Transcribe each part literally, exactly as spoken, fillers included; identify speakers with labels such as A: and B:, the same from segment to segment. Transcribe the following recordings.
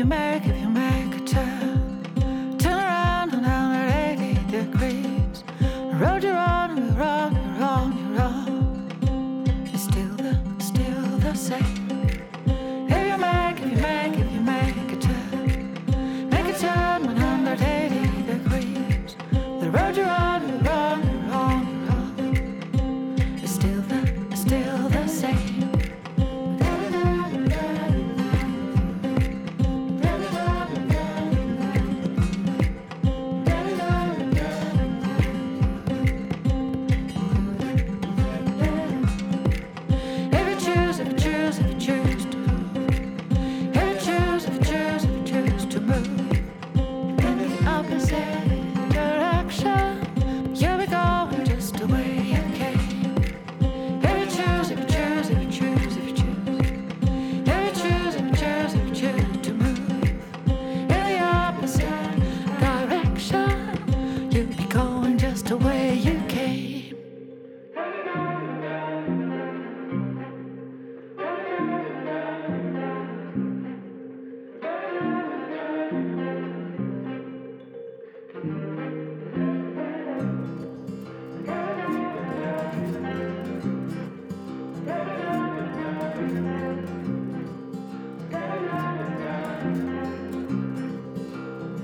A: you make, if you make a turn, turn around one hundred eighty degrees. The road you're on, you're on, you're on, you're on. It's still the, still the same. If you make, if you make, if you make a turn, make a turn one hundred eighty degrees. The road you're on, you're on, you're on, you're on. It's still the, still the same.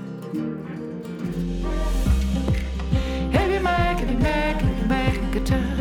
A: If you make, if you make, if you make a turn.